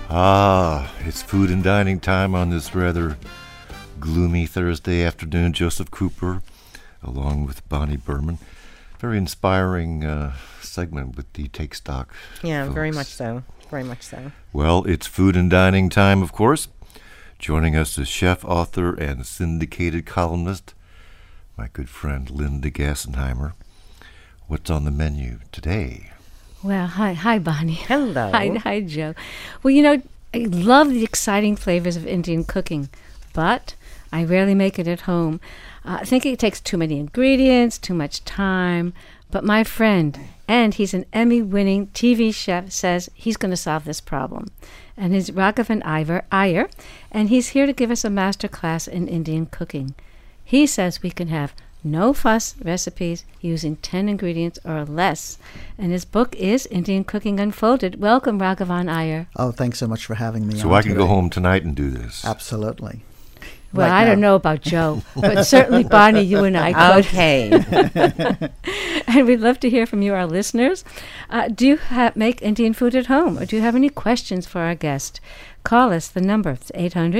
Ah, it's food and dining time on this rather gloomy Thursday afternoon. Joseph Cooper, along with Bonnie Berman. Very inspiring segment with the Take Stock Yeah, folks. very much so. Very much so. Well, it's food and dining time, of course. Joining us is chef, author, and syndicated columnist, my good friend Linda Gassenheimer. What's on the menu today? Well, hi, Bonnie. Hello. Hi, Joe. Well, I love the exciting flavors of Indian cooking, but I rarely make it at home. I think it takes too many ingredients, too much time. But my friend, and he's an Emmy-winning TV chef, says he's going to solve this problem. And he's Raghavan Iyer, and he's here to give us a master class in Indian cooking. He says we can have no-fuss recipes using 10 ingredients or less. And his book is Indian Cooking Unfolded. Welcome, Raghavan Iyer. Oh, thanks so much for having me. So I can go home tonight and do this. Absolutely. Well, Right I now. don't know about Joe, but certainly Bonnie, you and I could. Okay. And we'd love to hear from you, our listeners. Do you make Indian food at home, or do you have any questions for our guest? Call us. The number is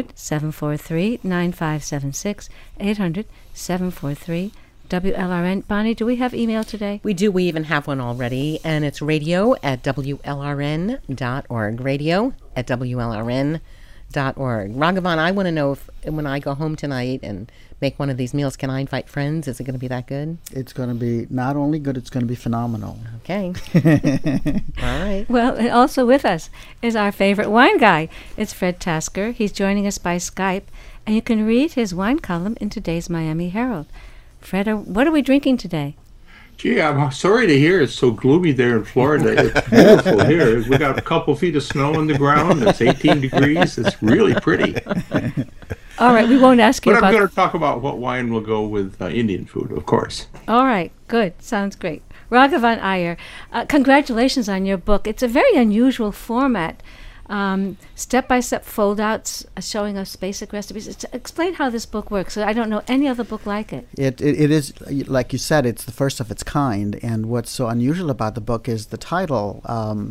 800-743-9576, 800-743-WLRN. Bonnie, do we have email today? We do. We even have one already, and it's radio@WLRN.org. Radio@WLRN.org. Raghavan, I want to know if when I go home tonight and make one of these meals, can I invite friends? Is it going to be that good? It's going to be not only good, it's going to be phenomenal. Okay. All right. Well, and also with us is our favorite wine guy. It's Fred Tasker. He's joining us by Skype, and you can read his wine column in today's Miami Herald. Fred, what are we drinking today? Gee, I'm sorry to hear it's so gloomy there in Florida. It's beautiful here. We got a couple feet of snow on the ground. It's 18 degrees. It's really pretty. All right, we won't ask you But I'm about... going to talk about what wine will go with Indian food, of course. All right, good. Sounds great. Raghavan Iyer, congratulations on your book. It's a very unusual format. Step-by-step fold-outs showing us basic recipes. Explain how this book works. I don't know any other book like it. It is, like you said, it's the first of its kind. And what's so unusual about the book is the title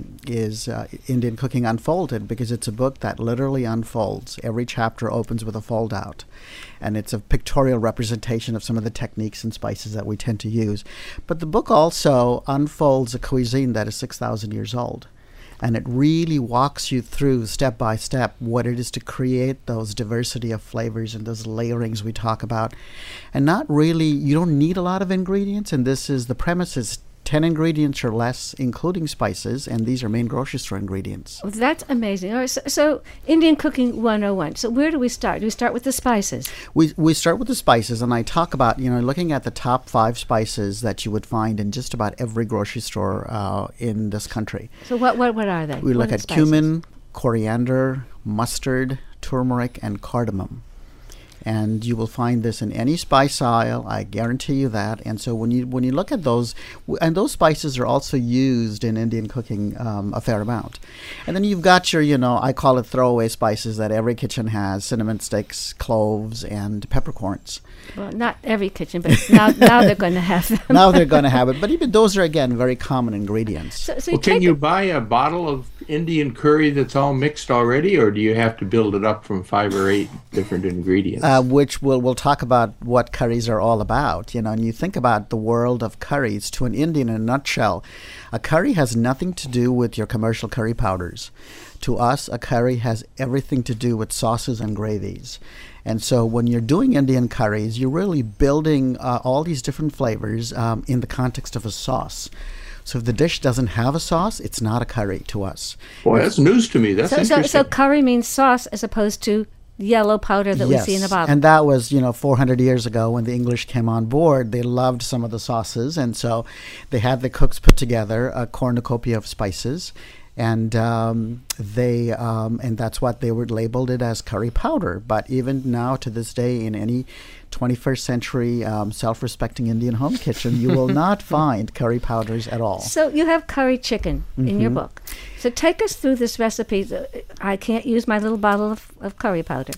is Indian Cooking Unfolded, because it's a book that literally unfolds. Every chapter opens with a fold-out. And it's a pictorial representation of some of the techniques and spices that we tend to use. But the book also unfolds a cuisine that is 6,000 years old. And it really walks you through step by step what it is to create those diversity of flavors and those layerings we talk about. And not really, you don't need a lot of ingredients. And the premise is 10 ingredients or less, including spices. And these are main grocery store ingredients. Well, that's amazing. All right, so Indian Cooking 101. So where do we start? Do we start with the spices? We start with the spices, and I talk about, looking at the top 5 spices that you would find in just about every grocery store in this country. So what are they? We What look are at the spices? cumin, coriander, mustard, turmeric, and cardamom. And you will find this in any spice aisle, I guarantee you that. And so when you look at those, and those spices are also used in Indian cooking a fair amount. And then you've got your, I call it throwaway spices that every kitchen has: cinnamon sticks, cloves, and peppercorns. Well, not every kitchen, but now they're going to have them. Now they're going to have it. But even those are, again, very common ingredients. So Well, can you buy a bottle of Indian curry that's all mixed already, or do you have to build it up from 5 or 8 different ingredients? Which we'll talk about what curries are all about. And you think about the world of curries, to an Indian in a nutshell, a curry has nothing to do with your commercial curry powders. To us, a curry has everything to do with sauces and gravies. And so when you're doing Indian curries, you're really building all these different flavors in the context of a sauce. So if the dish doesn't have a sauce, it's not a curry to us. Boy, that's news to me. That's interesting. So curry means sauce as opposed to yellow powder that we see in the bottle. And that was, 400 years ago when the English came on board. They loved some of the sauces, and so they had the cooks put together a cornucopia of spices, and and that's what they were labeled it as, curry powder. But even now, to this day, in any 21st century self-respecting Indian home kitchen, you will not find curry powders at all. So you have curry chicken in your book. So take us through this recipe. I can't use my little bottle of curry powder.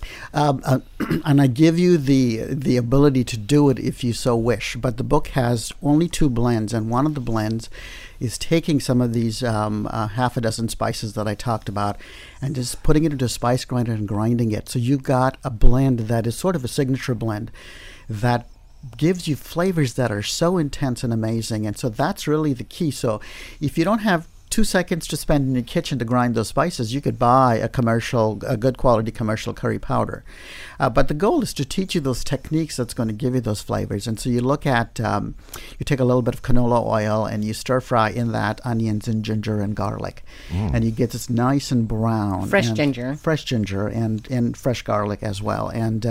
And I give you the ability to do it if you so wish. But the book has only 2 blends, and one of the blends is taking some of these half a dozen spices that I talked about and just putting it into a spice grinder and grinding it. So you've got a blend that is sort of a signature blend that gives you flavors that are so intense and amazing. And so that's really the key. So if you don't have 2 seconds to spend in your kitchen to grind those spices, you could buy a good quality commercial curry powder. But the goal is to teach you those techniques that's going to give you those flavors. And so you look at, you take a little bit of canola oil and you stir fry in that onions and ginger and garlic. And you get this nice and brown. Fresh ginger. Fresh ginger and fresh garlic as well. And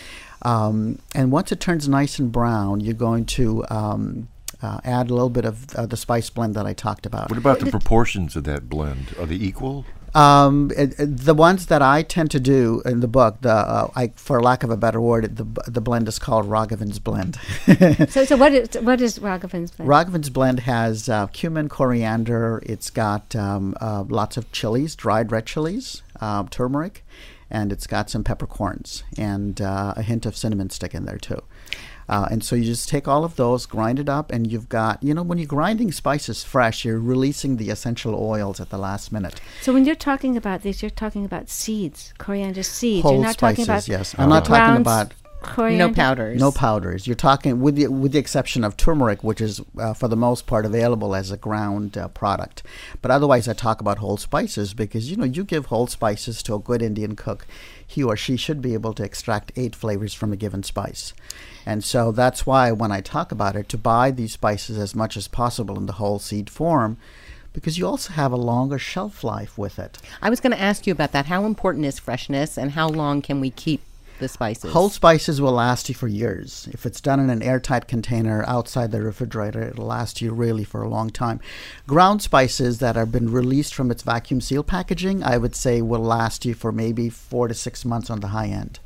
once it turns nice and brown, you're going to add a little bit of the spice blend that I talked about. What about the proportions of that blend? Are they equal? The ones that I tend to do in the book, for lack of a better word, the blend is called Raghavan's blend. So what is Raghavan's blend? Raghavan's blend has cumin, coriander. It's got lots of chilies, dried red chilies, turmeric, and it's got some peppercorns and a hint of cinnamon stick in there too. And so you just take all of those, grind it up, and you've got, when you're grinding spices fresh, you're releasing the essential oils at the last minute. So when you're talking about this, you're talking about seeds, coriander seeds. Whole you're not spices, talking about yes. I'm not talking about coriander. No powders. No powders. You're talking with the exception of turmeric, which is for the most part available as a ground product. But otherwise, I talk about whole spices because you give whole spices to a good Indian cook, he or she should be able to extract 8 flavors from a given spice. And so that's why when I talk about it, to buy these spices as much as possible in the whole seed form, because you also have a longer shelf life with it. I was going to ask you about that. How important is freshness, and how long can we keep the spices? Whole spices will last you for years. If it's done in an airtight container outside the refrigerator, it'll last you really for a long time. Ground spices that have been released from its vacuum seal packaging, I would say will last you for maybe 4 to 6 months on the high end.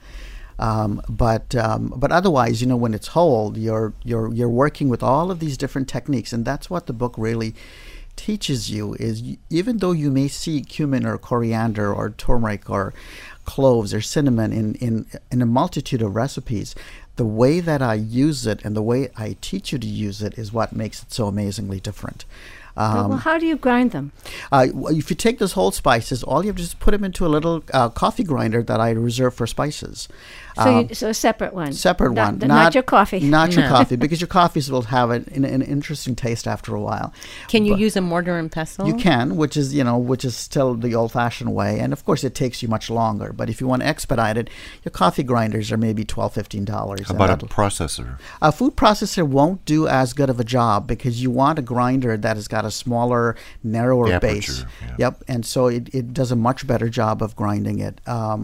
But otherwise, when it's whole, you're working with all of these different techniques, and that's what the book really teaches you. Is even though you may see cumin or coriander or turmeric or cloves or cinnamon in a multitude of recipes, the way that I use it and the way I teach you to use it is what makes it so amazingly different. Well, how do you grind them? If you take those whole spices, all you have to just put them into a little coffee grinder that I reserve for spices. So a separate one. Separate one. Not your coffee. Not your coffee, because your coffees will have an interesting taste after a while. Can you use a mortar and pestle? You can, which is still the old-fashioned way. And, of course, it takes you much longer. But if you want to expedite it, your coffee grinders are maybe $12, $15. How about a processor? A food processor won't do as good of a job because you want a grinder that has got a smaller, narrower base. Yeah. Yep, and so it does a much better job of grinding it.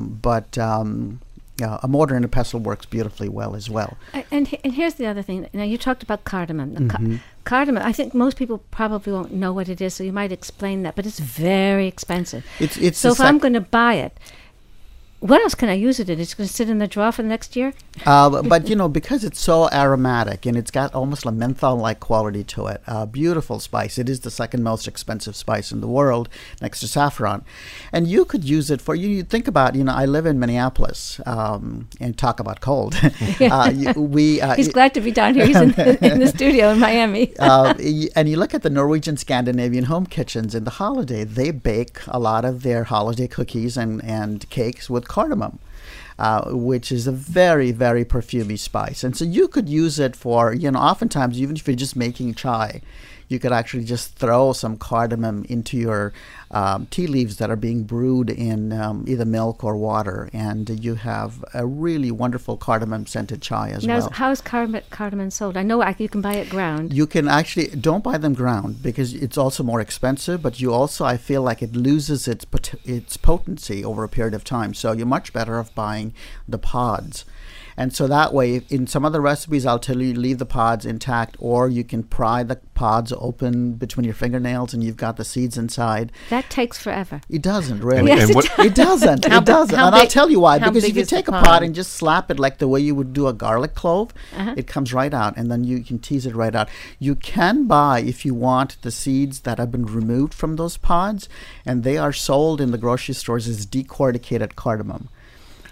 A mortar and a pestle works beautifully well as well. And here's the other thing. Now, you talked about cardamom. Cardamom, I think most people probably won't know what it is, so you might explain that. But it's very expensive. So if I'm going to buy it, what else can I use it in? It's going to sit in the drawer for the next year? But, because it's so aromatic and it's got almost a menthol-like quality to it, beautiful spice. It is the second most expensive spice in the world next to saffron. And you could use it for, you think about, I live in Minneapolis and talk about cold. He's glad to be down here. He's in the studio in Miami. And you look at the Norwegian Scandinavian home kitchens in the holiday, they bake a lot of their holiday cookies and cakes with cardamom, which is a very, very perfumey spice. And so you could use it for, oftentimes, even if you're just making chai, you could actually just throw some cardamom into your tea leaves that are being brewed in either milk or water, and you have a really wonderful cardamom-scented chai as well. Now, how is cardamom sold? I know you can buy it ground. You can actually, don't buy them ground because it's also more expensive, but you also, I feel like it loses its potency over a period of time. So you're much better off buying the pods. And so that way, in some other recipes, I'll tell you leave the pods intact, or you can pry the pods open between your fingernails and you've got the seeds inside. That takes forever. It doesn't, really. Yes, it doesn't. It doesn't. And I'll tell you why. Because if you take a pod pod and just slap it like the way you would do a garlic clove, it comes right out, and then you can tease it right out. You can buy, if you want, the seeds that have been removed from those pods, and they are sold in the grocery stores as decorticated cardamom.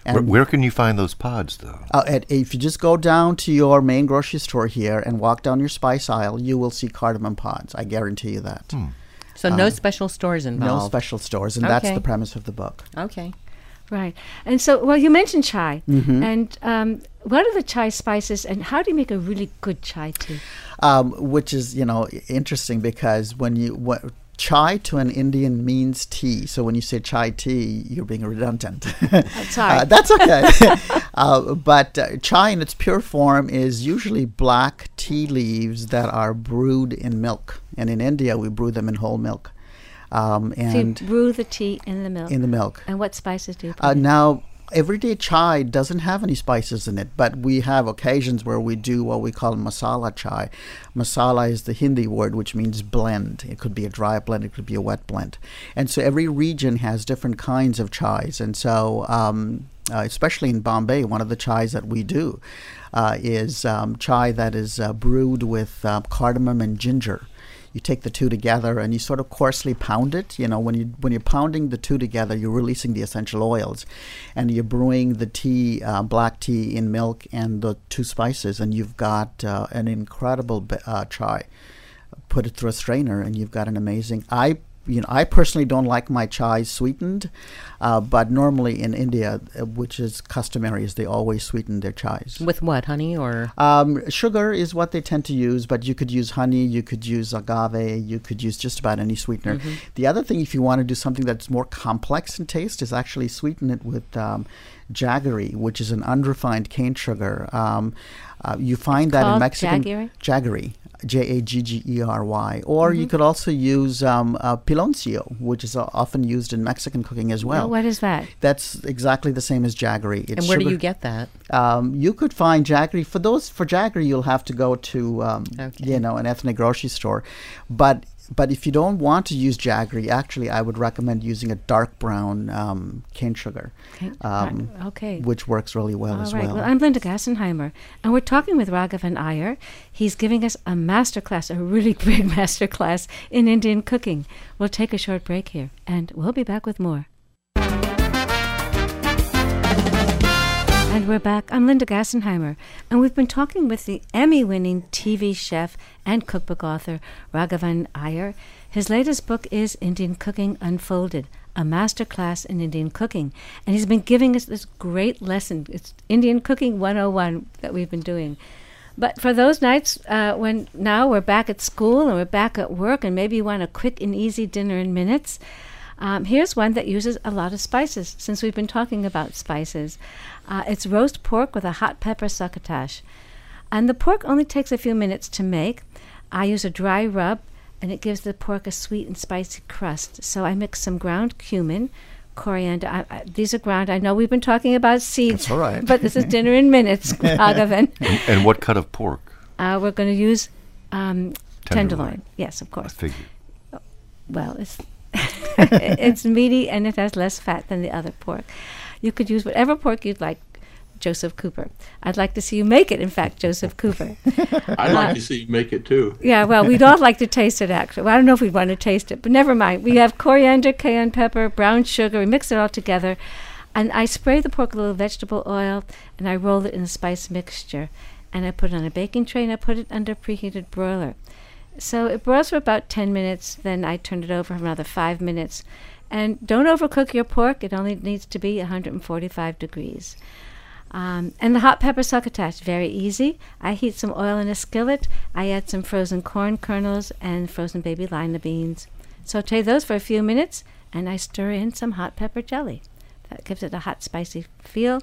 And Where can you find those pods, though? if you just go down to your main grocery store here and walk down your spice aisle, you will see cardamom pods. I guarantee you that. So no special stores No involved. special stores, and that's Okay. the premise of the book. Okay. Right. And so, well, you mentioned chai. Mm-hmm. And what are the chai spices, and how do you make a really good chai tea? Which is, interesting because chai to an Indian means tea. So when you say chai tea, you're being redundant. Sorry. That's okay. But chai in its pure form is usually black tea leaves that are brewed in milk. And in India, we brew them in whole milk. So you And brew the tea in the milk. in the milk. And what spices do you put in? Now, everyday chai doesn't have any spices in it, but we have occasions where we do what we call masala chai. Masala is the Hindi word which means blend. It could be a dry blend, it could be a wet blend. And so every region has different kinds of chais. And so, especially in Bombay, one of the chais that we do is chai that is brewed with cardamom and ginger. You take the two together and you sort of coarsely pound it. When you're pounding the two together, you're releasing the essential oils, and you're brewing the tea, black tea, in milk and the two spices, and you've got an incredible chai. Put it through a strainer, and you've got an amazing. I personally don't like my chai sweetened, but normally in India, which is customary, is they always sweeten their chais. With what, honey or? Sugar is what they tend to use, but you could use honey, you could use agave, you could use just about any sweetener. The other thing, if you want to do something that's more complex in taste, is actually sweeten it with jaggery, which is an unrefined cane sugar. You find that in Mexican jaggery. Jaggery, or you could also use piloncillo, which is often used in Mexican cooking as well. What is that? That's exactly the same as jaggery. It's And where do sugar. you get that? You could find jaggery. For jaggery, you'll have to go to an ethnic grocery store, but if you don't want to use jaggery, actually, I would recommend using a dark brown cane sugar, Okay. which works really well as All right. well. Well, I'm Linda Gassenheimer, and we're talking with Raghavan Iyer. He's giving us a masterclass, a really big masterclass in Indian cooking. We'll take a short break here, and we'll be back with more. And we're back. I'm Linda Gassenheimer, and we've been talking with the Emmy-winning TV chef and cookbook author, Raghavan Iyer. His latest book is Indian Cooking Unfolded, a masterclass in Indian cooking. And he's been giving us this great lesson. It's Indian Cooking 101 that we've been doing. But for those nights when now we're back at school and we're back at work and maybe you want a quick and easy dinner in minutes, here's one that uses a lot of spices, since we've been talking about spices. It's roast pork with a hot pepper succotash. And the pork only takes a few minutes to make. I use a dry rub, and it gives the pork a sweet and spicy crust. So I mix some ground cumin, coriander. These are ground. I know we've been talking about seeds. That's all right. But this is dinner in minutes, Raghavan. And what cut of pork? We're going to use tenderloin. Yes, of I course. figured. Well, it's it's meaty and it has less fat than the other pork. You could use whatever pork you'd like, Joseph Cooper. I'd like to see you make it, in fact, Joseph Cooper. I'd like to see you make it too. Yeah, well, we'd all like to taste it, actually. Well, I don't know if we'd want to taste it, but never mind. We have coriander, cayenne pepper, brown sugar. We mix it all together. And I spray the pork with a little vegetable oil, and I roll it in a spice mixture. And I put it on a baking tray, and I put it under a preheated broiler. So it broils for about 10 minutes. Then I turn it over for another 5 minutes. And don't overcook your pork. It only needs to be 145 degrees. And the hot pepper succotash, very easy. I heat some oil in a skillet. I add some frozen corn kernels and frozen baby lima beans. Saute those for a few minutes, and I stir in some hot pepper jelly. That gives it a hot, spicy feel.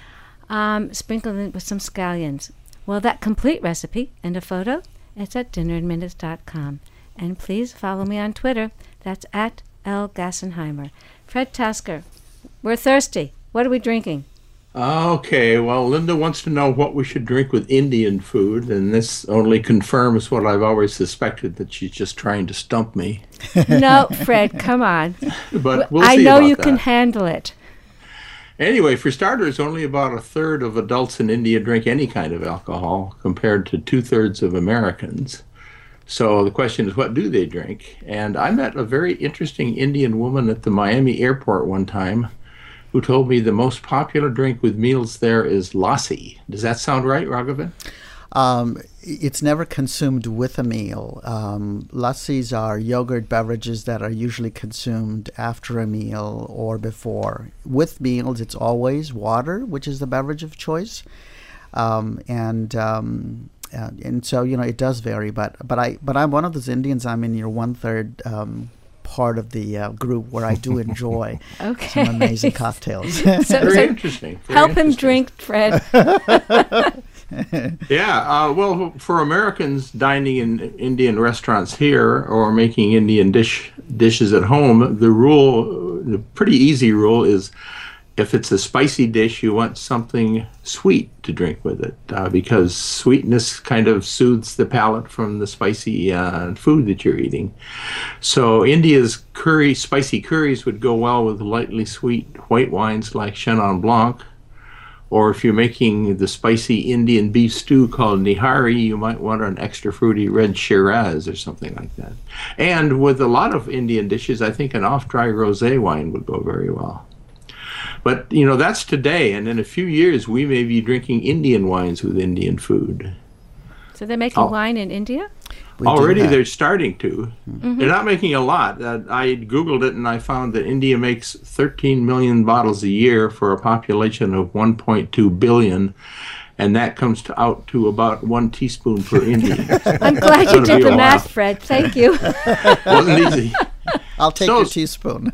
Sprinkle it with some scallions. Well, that complete recipe and a photo, it's at dinnerinminutes.com. And please follow me on Twitter. That's at L. Gassenheimer. Fred Tasker, we're thirsty. What are we drinking? Okay, well, Linda wants to know what we should drink with Indian food, and this only confirms what I've always suspected, that she's just trying to stump me. No, Fred, come on. But we'll I see know about you that. can handle it. Anyway, for starters, only about a third of adults in India drink any kind of alcohol, compared to 2/3 of Americans. So the question is, what do they drink? And I met a very interesting Indian woman at the Miami airport one time who told me the most popular drink with meals there is lassi. Does that sound right, Raghavan? It's never consumed with a meal. Lassis are yogurt beverages that are usually consumed after a meal or before. With meals, it's always water, which is the beverage of choice. And so, you know, it does vary. But I'm one of those Indians. I'm in your 1/3 part of the group where I do enjoy some amazing cocktails. Very interesting. Help him drink, Fred. Yeah, well, for Americans dining in Indian restaurants here or making Indian dishes at home, the pretty easy rule is if it's a spicy dish, you want something sweet to drink with it because sweetness kind of soothes the palate from the spicy food that you're eating. So India's spicy curries would go well with lightly sweet white wines like Chenin Blanc. Or if you're making the spicy Indian beef stew called nihari, you might want an extra fruity red Shiraz or something like that. And with a lot of Indian dishes, I think an off-dry rosé wine would go very well. But, you know, that's today. And in a few years, we may be drinking Indian wines with Indian food. So they're making wine in India? Already they're starting to. Mm-hmm. They're not making a lot. I Googled it and I found that India makes 13 million bottles a year for a population of 1.2 billion. And that comes out to about 1 teaspoon per Indian. I'm glad you did the math, Fred. Thank you. Wasn't easy. I'll take your teaspoon.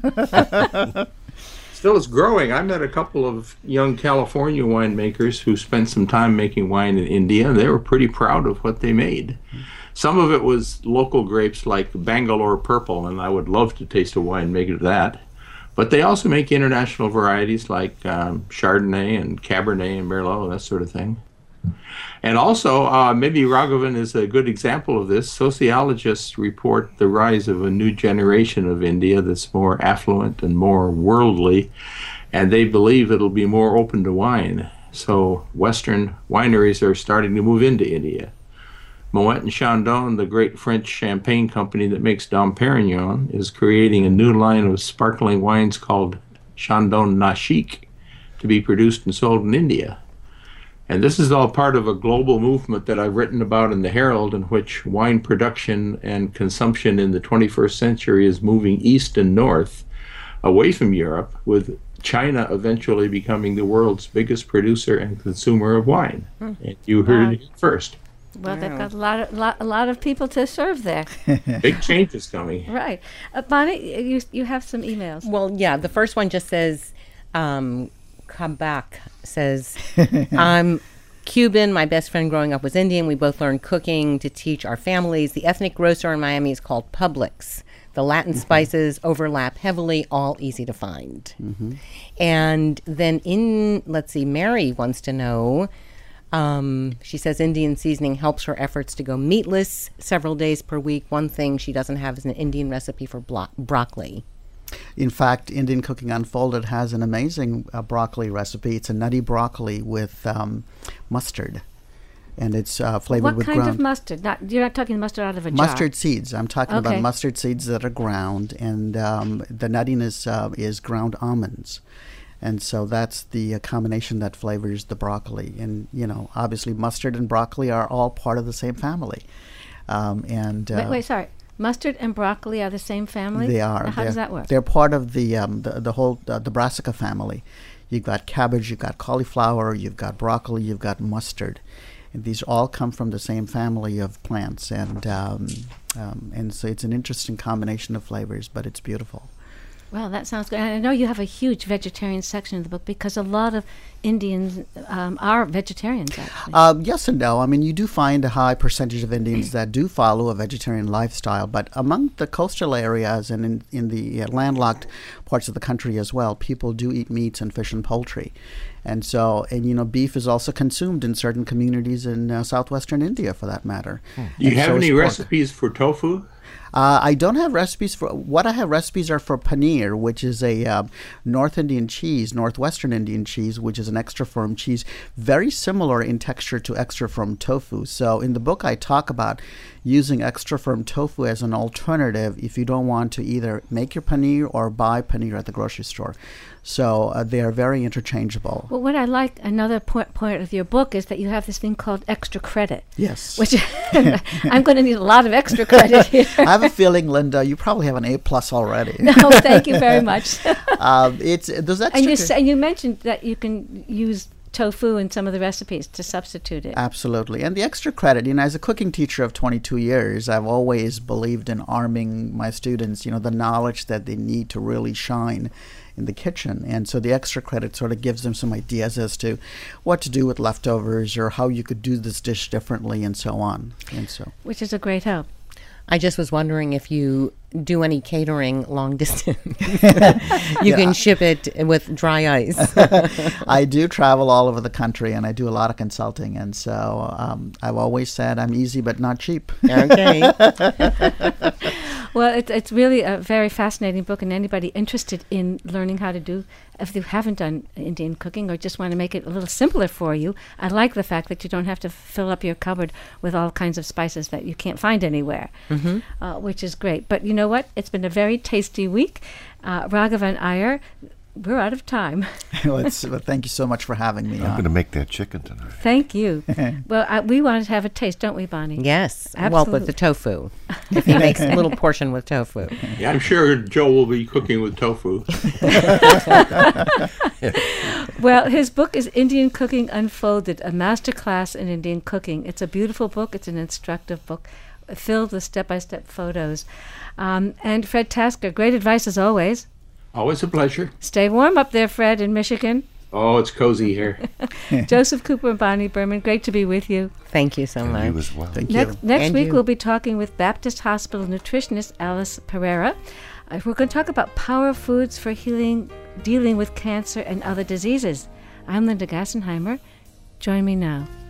Still, it's growing. I met a couple of young California winemakers who spent some time making wine in India, and they were pretty proud of what they made. Some of it was local grapes like Bangalore Purple, and I would love to taste a wine made of that. But they also make international varieties like Chardonnay and Cabernet and Merlot, that sort of thing. And also, maybe Raghavan is a good example of this. Sociologists report the rise of a new generation of India that's more affluent and more worldly, and they believe it'll be more open to wine. So Western wineries are starting to move into India. Moet and Chandon, the great French champagne company that makes Dom Perignon, is creating a new line of sparkling wines called Chandon Nashik to be produced and sold in India. And this is all part of a global movement that I've written about in the Herald, in which wine production and consumption in the 21st century is moving east and north, away from Europe, with China eventually becoming the world's biggest producer and consumer of wine. And you heard it first. Well, they've got a lot of people to serve there. Big changes coming. Right. Bonnie, you have some emails. Well, yeah, the first one just says, come back, says, I'm Cuban. My best friend growing up was Indian. We both learned cooking to teach our families. The ethnic grocer in Miami is called Publix. The Latin spices overlap heavily, all easy to find. And then Mary wants to know, she says Indian seasoning helps her efforts to go meatless several days per week. One thing she doesn't have is an Indian recipe for broccoli. In fact, Indian Cooking Unfolded has an amazing broccoli recipe. It's a nutty broccoli with mustard. And it's flavored with ground. What kind of mustard? You're not talking mustard out of a jar. Mustard seeds. I'm talking about mustard seeds that are ground. And the nuttiness is ground almonds. And so that's the combination that flavors the broccoli. And, you know, obviously mustard and broccoli are all part of the same family. Wait, sorry. Mustard and broccoli are the same family? They are. How does that work? They're part of the whole brassica family. You've got cabbage, you've got cauliflower, you've got broccoli, you've got mustard. And these all come from the same family of plants. And so it's an interesting combination of flavors, but it's beautiful. Well, that sounds good. And I know you have a huge vegetarian section of the book because a lot of Indians are vegetarians, actually. Yes and no. I mean, you do find a high percentage of Indians that do follow a vegetarian lifestyle, but among the coastal areas and in the landlocked parts of the country as well, people do eat meats and fish and poultry. And so, you know, beef is also consumed in certain communities in southwestern India, for that matter. Do you have any recipes for tofu? I don't have recipes for. What I have recipes are for paneer, which is a Northwestern Indian cheese, which is an extra firm cheese, very similar in texture to extra firm tofu. So in the book, I talk about using extra firm tofu as an alternative if you don't want to either make your paneer or buy paneer at the grocery store. So they are very interchangeable. Well, what I like, another point of your book, is that you have this thing called extra credit. Yes. Which I'm going to need a lot of extra credit here. I have a feeling, Linda, you probably have an A+ already. No, thank you very much. It's those extra. And you mentioned that you can use tofu in some of the recipes to substitute it. Absolutely. And the extra credit, as a cooking teacher of 22 years, I've always believed in arming my students, the knowledge that they need to really shine in the kitchen. And so the extra credit sort of gives them some ideas as to what to do with leftovers or how you could do this dish differently and so on. Which is a great help. I just was wondering if you do any catering long distance. You can ship it with dry ice. I do travel all over the country, and I do a lot of consulting. And so I've always said I'm easy but not cheap. Okay. Well, it's really a very fascinating book, and anybody interested in learning how to do, if you haven't done Indian cooking or just want to make it a little simpler for you, I like the fact that you don't have to fill up your cupboard with all kinds of spices that you can't find anywhere, which is great. But you know what? It's been a very tasty week. Raghavan Iyer, we're out of time. Well, thank you so much for having me. I'm going to make that chicken tonight. Thank you. Well, we want to have a taste, don't we, Bonnie? Yes. Absolutely. Well, with the tofu. If he makes a little portion with tofu. Yeah, I'm sure Joe will be cooking with tofu. Well, his book is Indian Cooking Unfolded, a masterclass in Indian cooking. It's a beautiful book. It's an instructive book filled with step-by-step photos. And Fred Tasker, great advice as always. Always a pleasure. Stay warm up there, Fred, in Michigan. Oh, it's cozy here. Joseph Cooper and Bonnie Berman, great to be with you. Thank you so much. You as well. Thank you. Next And week, you. we'll be talking with Baptist Hospital nutritionist Alice Pereira. We're going to talk about power foods for dealing with cancer and other diseases. I'm Linda Gassenheimer. Join me now.